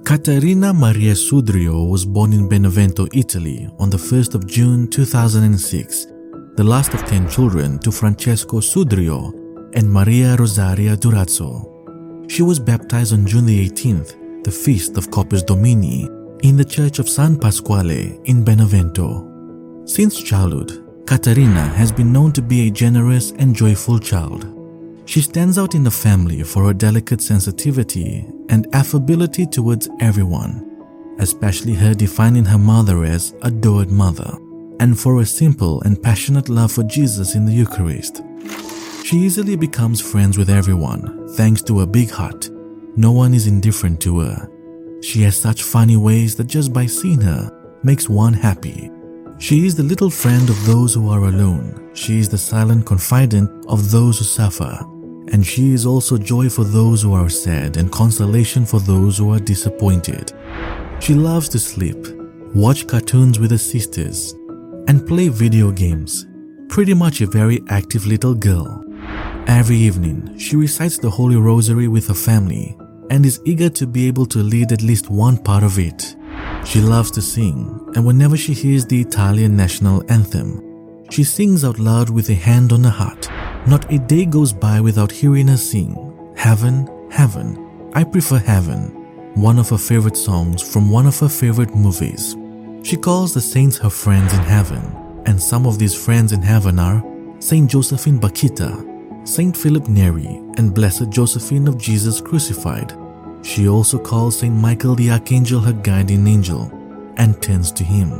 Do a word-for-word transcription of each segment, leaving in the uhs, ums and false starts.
Caterina Maria Sudrio was born in Benevento, Italy on the first of June two thousand six, the last of ten children to Francesco Sudrio and Maria Rosaria Durazzo. She was baptized on June the eighteenth, the feast of Corpus Domini, in the church of San Pasquale in Benevento. Since childhood, Caterina has been known to be a generous and joyful child. She stands out in the family for her delicate sensitivity and affability towards everyone, especially her defining her mother as adored mother, and for a simple and passionate love for Jesus in the Eucharist. She easily becomes friends with everyone thanks to her big heart. No one is indifferent to her. She has such funny ways that just by seeing her makes one happy. She is the little friend of those who are alone. She is the silent confidant of those who suffer. And she is also joy for those who are sad and consolation for those who are disappointed. She loves to sleep, watch cartoons with her sisters, and play video games. Pretty much a very active little girl. Every evening, she recites the Holy Rosary with her family and is eager to be able to lead at least one part of it. She loves to sing, and whenever she hears the Italian national anthem, she sings out loud with a hand on her heart. Not a day goes by without hearing her sing, Heaven, Heaven, I Prefer Heaven, one of her favorite songs from one of her favorite movies. She calls the saints her friends in heaven, and some of these friends in heaven are Saint Josephine Bakhita, Saint Philip Neri, and Blessed Josephine of Jesus Crucified. She also calls Saint Michael the Archangel her guardian angel and turns to him.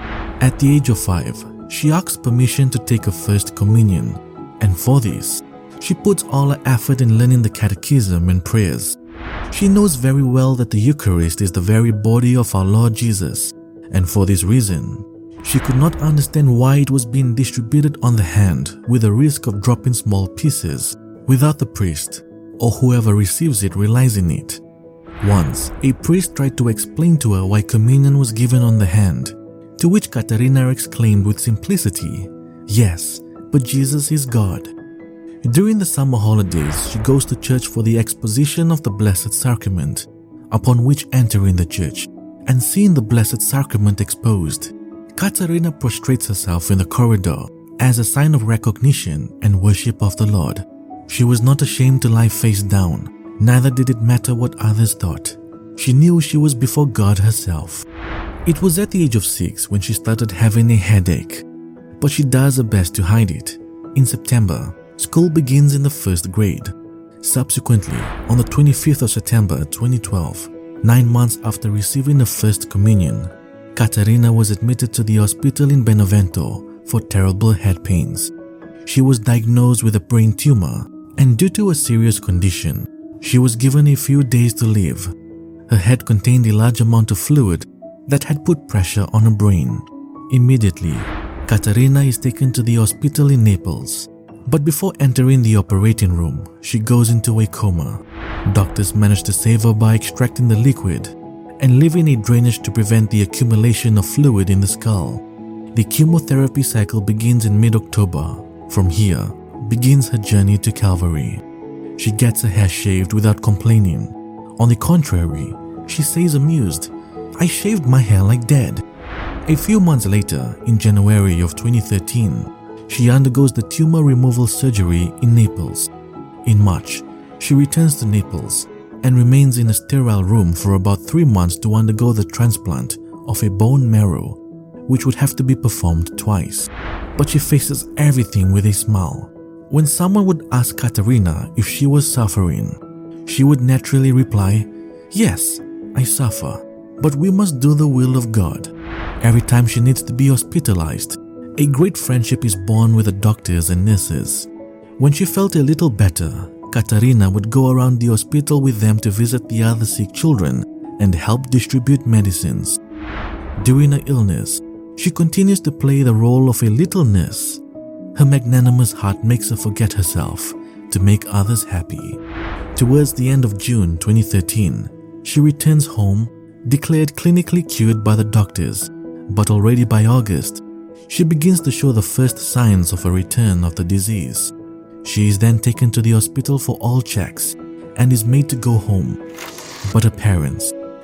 At the age of five, she asks permission to take her first communion, and for this, she puts all her effort in learning the catechism and prayers. She knows very well that the Eucharist is the very body of our Lord Jesus, and for this reason, she could not understand why it was being distributed on the hand with the risk of dropping small pieces without the priest or whoever receives it realizing it. Once, a priest tried to explain to her why communion was given on the hand, to which Caterina exclaimed with simplicity, "Yes, but Jesus is God." During the summer holidays, she goes to church for the exposition of the Blessed Sacrament, upon which entering the church and seeing the Blessed Sacrament exposed, Caterina prostrates herself in the corridor as a sign of recognition and worship of the Lord. She was not ashamed to lie face down, neither did it matter what others thought. She knew she was before God herself. It was at the age of six when she started having a headache, but she does her best to hide it. In September, school begins in the first grade. Subsequently, on the twenty-fifth of September twenty twelve, nine months after receiving the first communion, Caterina was admitted to the hospital in Benevento for terrible head pains. She was diagnosed with a brain tumor, and due to a serious condition, she was given a few days to live. Her head contained a large amount of fluid that had put pressure on her brain. Immediately, Caterina is taken to the hospital in Naples, but before entering the operating room, she goes into a coma. Doctors manage to save her by extracting the liquid and leaving a drainage to prevent the accumulation of fluid in the skull. The chemotherapy cycle begins in mid-October. From here, begins her journey to Calvary. She gets her hair shaved without complaining. On the contrary, she says amused, "I shaved my hair like dead." A few months later, in January of twenty thirteen, she undergoes the tumor removal surgery in Naples. In March, she returns to Naples and remains in a sterile room for about three months to undergo the transplant of a bone marrow, which would have to be performed twice. But she faces everything with a smile. When someone would ask Caterina if she was suffering, she would naturally reply, "Yes, I suffer, but we must do the will of God." Every time she needs to be hospitalized, a great friendship is born with the doctors and nurses. When she felt a little better, Caterina would go around the hospital with them to visit the other sick children and help distribute medicines. During her illness, she continues to play the role of a little nurse. Her magnanimous heart makes her forget herself to make others happy. Towards the end of June twenty thirteen, she returns home, declared clinically cured by the doctors, but already by August, she begins to show the first signs of a return of the disease. She is then taken to the hospital for all checks and is made to go home. But her parents,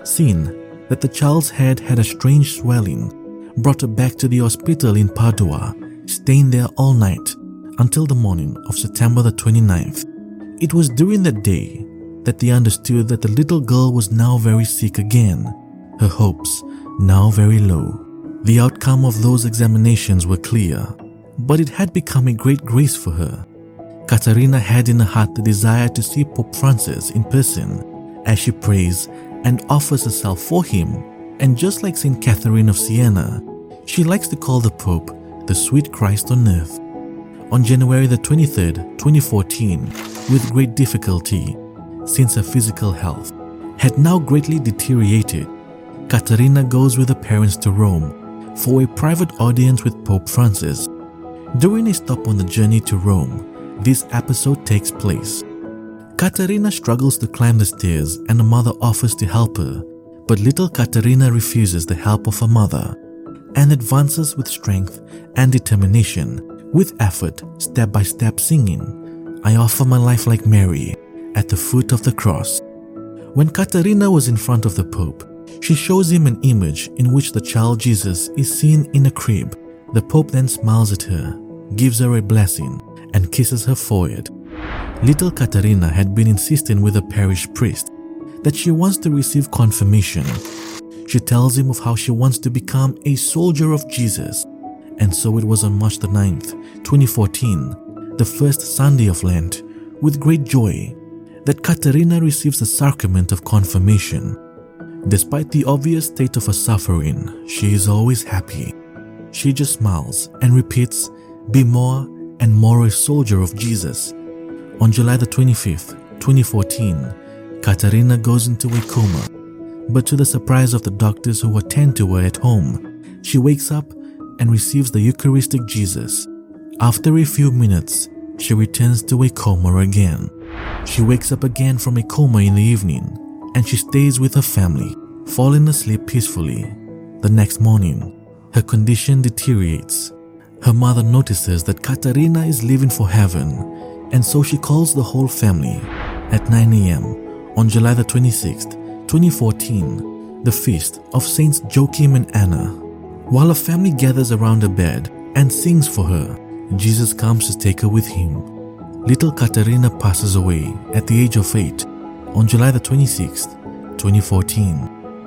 seen that the child's head had a strange swelling, brought her back to the hospital in Padua, staying there all night until the morning of September the twenty-ninth. It was during that day that they understood that the little girl was now very sick again, her hopes now very low. The outcome of those examinations were clear, but it had become a great grace for her. Caterina had in her heart the desire to see Pope Francis in person as she prays and offers herself for him, and just like Saint Catherine of Siena, she likes to call the Pope the sweet Christ on earth. On January the twenty-third, twenty fourteen, with great difficulty, since her physical health had now greatly deteriorated, Caterina goes with her parents to Rome for a private audience with Pope Francis. During a stop on the journey to Rome, this episode takes place. Caterina struggles to climb the stairs and her mother offers to help her, but little Caterina refuses the help of her mother and advances with strength and determination, with effort, step by step singing, "I offer my life like Mary," at the foot of the cross. When Caterina was in front of the Pope, she shows him an image in which the child Jesus is seen in a crib. The Pope then smiles at her, gives her a blessing, and kisses her forehead. Little Caterina had been insisting with her parish priest that she wants to receive confirmation. She tells him of how she wants to become a soldier of Jesus. And so it was on March the ninth, twenty fourteen, the first Sunday of Lent, with great joy, that Caterina receives the sacrament of confirmation. Despite the obvious state of her suffering, she is always happy. She just smiles and repeats, "Be more and more a soldier of Jesus." On July the twenty-fifth, twenty fourteen, Caterina goes into a coma, but to the surprise of the doctors who attend to her at home, she wakes up and receives the Eucharistic Jesus. After a few minutes, she returns to a coma again. She wakes up again from a coma in the evening, and she stays with her family, falling asleep peacefully. The next morning, her condition deteriorates. Her mother notices that Caterina is leaving for heaven, and so she calls the whole family. At nine a m on July the twenty-sixth, twenty fourteen, the feast of Saints Joachim and Anna. While her family gathers around her bed and sings for her, Jesus comes to take her with him. Little Caterina passes away at the age of eight on July the twenty-sixth, twenty fourteen.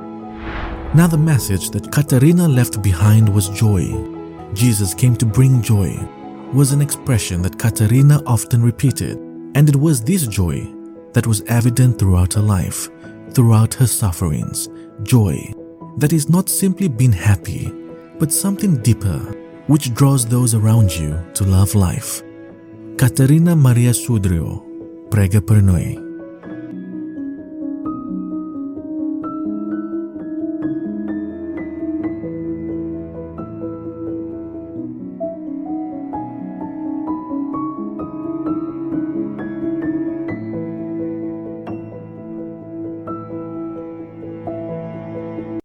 Now the message that Caterina left behind was joy. Jesus came to bring joy was an expression that Caterina often repeated, and it was this joy that was evident throughout her life, throughout her sufferings. Joy that is not simply being happy, but something deeper, which draws those around you to love life. Caterina Maria Sudrio, prega per noi.